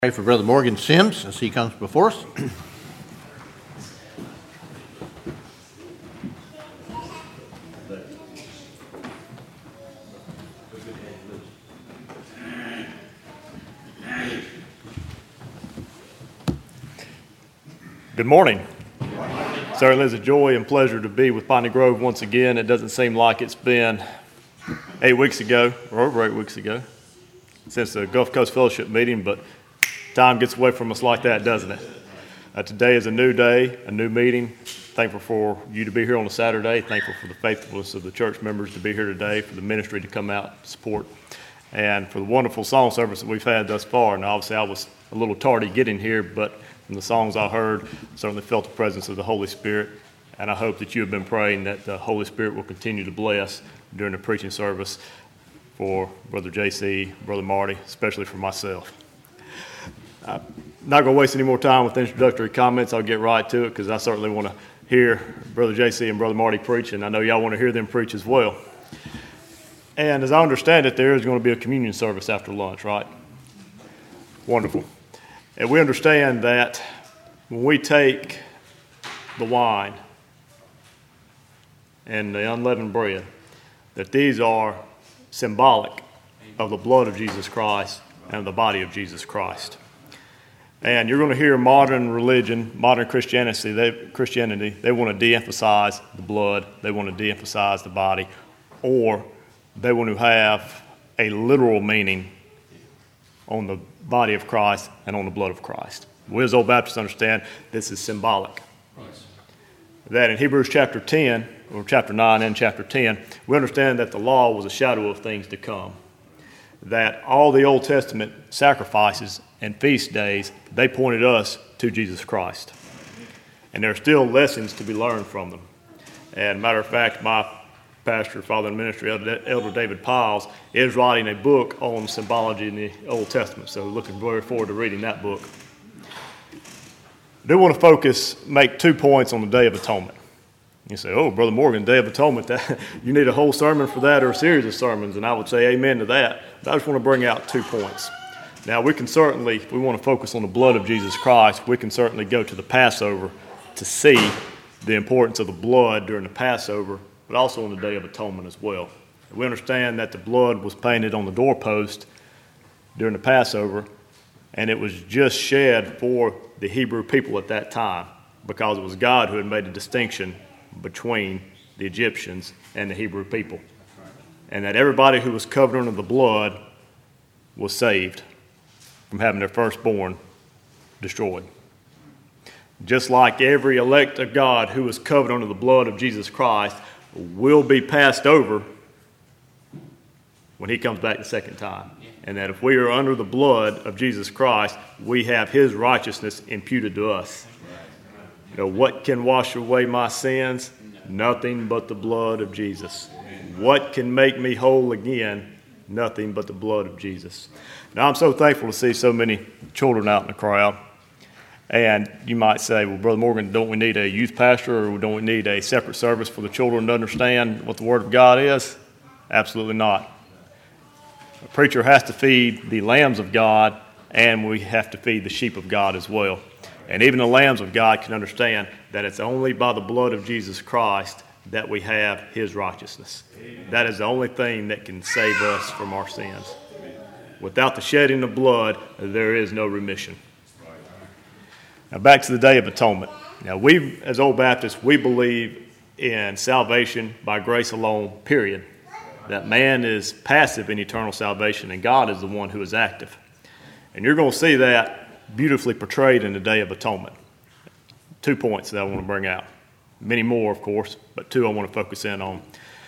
Pray for Brother Morgan Sims as he comes before us. Good morning. Certainly it's a joy and pleasure to be with Piney Grove once again. It doesn't seem like it's been 8 weeks ago, or over 8 weeks ago, since the Gulf Coast Fellowship meeting, but time gets away from us like that, doesn't it? Today is a new day, a new meeting. Thankful for you to be here on a Saturday. Thankful for the faithfulness of the church members to be here today, for the ministry to come out to support, and for the wonderful song service that we've had thus far. And obviously I was a little tardy getting here, but from the songs I heard, certainly felt the presence of the Holy Spirit. And I hope that you have been praying that the Holy Spirit will continue to bless during the preaching service for Brother JC, Brother Marty, especially for myself. I'm not going to waste any more time with introductory comments. I'll get right to it because I certainly want to hear Brother JC and Brother Marty preach, and I know y'all want to hear them preach as well. And as I understand it, there is going to be a communion service after lunch, right? Wonderful. And we understand that when we take the wine and the unleavened bread, that these are symbolic of the blood of Jesus Christ and the body of Jesus Christ. And you're going to hear modern religion, modern Christianity, they want to de-emphasize the blood, they want to de-emphasize the body, or they want to have a literal meaning on the body of Christ and on the blood of Christ. We as Old Baptists understand this is symbolic. That in Hebrews chapter 10, or chapter 9 and chapter 10, we understand that the law was a shadow of things to come. That all the Old Testament sacrifices and feast days, they pointed us to Jesus Christ. And there are still lessons to be learned from them. And matter of fact, my pastor, father in ministry, Elder David Piles, is writing a book on symbology in the Old Testament. So looking very forward to reading that book. I do want to make 2 points on the Day of Atonement. You say, oh, Brother Morgan, Day of Atonement, you need a whole sermon for that or a series of sermons, and I would say amen to that. But I just want to bring out 2 points. Now, we can certainly, if we want to focus on the blood of Jesus Christ, we can certainly go to the Passover to see the importance of the blood during the Passover, but also on the Day of Atonement as well. We understand that the blood was painted on the doorpost during the Passover, and it was just shed for the Hebrew people at that time because it was God who had made a distinction between the Egyptians and the Hebrew people. And that everybody who was covered under the blood was saved from having their firstborn destroyed. Just like every elect of God who was covered under the blood of Jesus Christ will be passed over when he comes back the second time. And that if we are under the blood of Jesus Christ, we have his righteousness imputed to us. You know, what can wash away my sins? Nothing but the blood of Jesus. What can make me whole again? Nothing but the blood of Jesus. Now, I'm so thankful to see so many children out in the crowd. And you might say, well, Brother Morgan, don't we need a youth pastor or don't we need a separate service for the children to understand what the Word of God is? Absolutely not. A preacher has to feed the lambs of God, and we have to feed the sheep of God as well. And even the lambs of God can understand that it's only by the blood of Jesus Christ that we have his righteousness. That is the only thing that can save us from our sins. Without the shedding of blood, there is no remission. Now back to the Day of Atonement. Now we, as Old Baptists, we believe in salvation by grace alone, period. That man is passive in eternal salvation and God is the one who is active. And you're going to see that beautifully portrayed in the Day of Atonement. 2 points that I want to bring out. Many more, of course, but 2 I want to focus in on.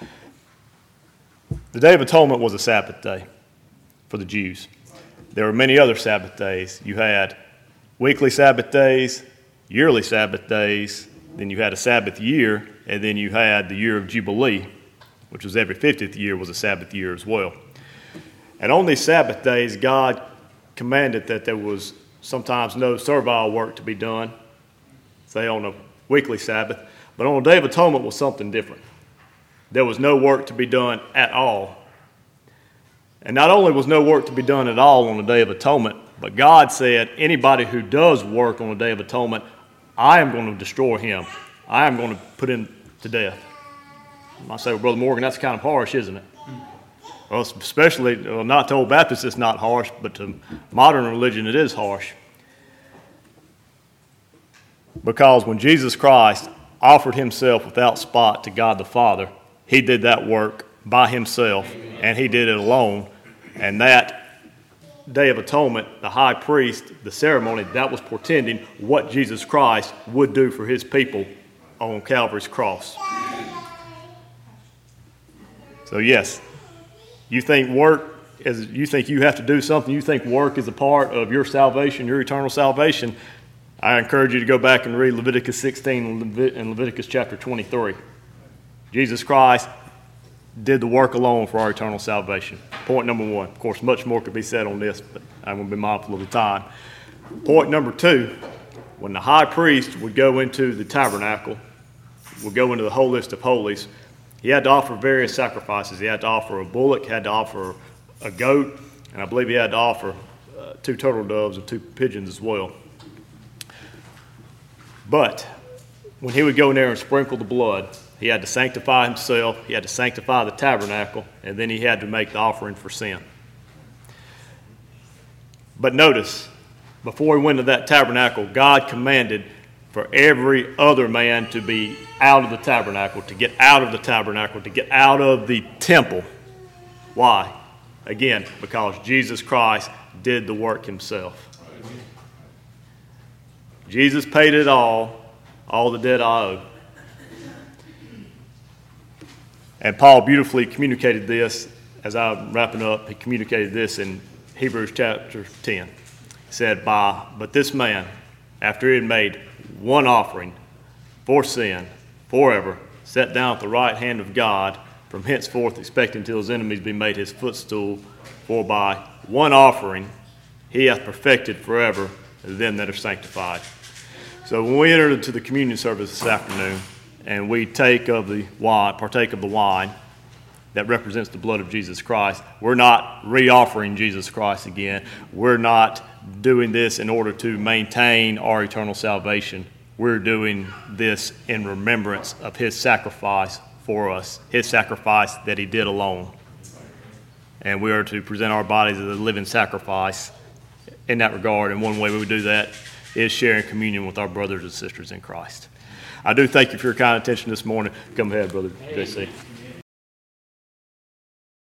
The Day of Atonement was a Sabbath day for the Jews. There were many other Sabbath days. You had weekly Sabbath days, yearly Sabbath days, then you had a Sabbath year, and then you had the year of Jubilee, which was every 50th year was a Sabbath year as well. And on these Sabbath days, God commanded that there was sometimes no servile work to be done, say on a weekly Sabbath, but on the Day of Atonement was something different. There was no work to be done at all. And not only was no work to be done at all on the Day of Atonement, But God said, anybody who does work on the Day of Atonement, I am going to destroy him. I am going to put him to death. I say, well, Brother Morgan, that's kind of harsh, isn't it? Well, especially, not to Old Baptists, it's not harsh, but to modern religion, it is harsh. Because when Jesus Christ offered himself without spot to God the Father, he did that work by himself, and he did it alone. And that Day of Atonement, the high priest, the ceremony, that was portending what Jesus Christ would do for his people on Calvary's cross. So yes, you think you have to do something, you think work is a part of your salvation, your eternal salvation, I encourage you to go back and read Leviticus 16 and Leviticus chapter 23. Jesus Christ did the work alone for our eternal salvation. Point number one. Of course, much more could be said on this, but I'm going to be mindful of the time. Point number two, when the high priest would go into the tabernacle, would go into the holiest of holies, he had to offer various sacrifices. He had to offer a bullock, had to offer a goat, and I believe he had to offer 2 turtle doves and 2 pigeons as well. But when he would go in there and sprinkle the blood, he had to sanctify himself, he had to sanctify the tabernacle, and then he had to make the offering for sin. But notice, before he went to that tabernacle, God commanded for every other man to be out of the tabernacle, to get out of the tabernacle, to get out of the temple. Why? Again, because Jesus Christ did the work himself. Jesus paid it all the debt I owe. And Paul beautifully communicated this, as I'm wrapping up, he communicated this in Hebrews chapter 10. He said, but this man, after he had made one offering for sin forever, sat down at the right hand of God, from henceforth expecting till his enemies be made his footstool, for by one offering he hath perfected forever them that are sanctified. So when we enter into the communion service this afternoon, and we partake of the wine that represents the blood of Jesus Christ, we're not re-offering Jesus Christ again. We're not doing this in order to maintain our eternal salvation. We're doing this in remembrance of his sacrifice for us, his sacrifice that he did alone. And we are to present our bodies as a living sacrifice in that regard. And one way we would do that is sharing communion with our brothers and sisters in Christ. I do thank you for your kind attention this morning. Come ahead, Brother JC.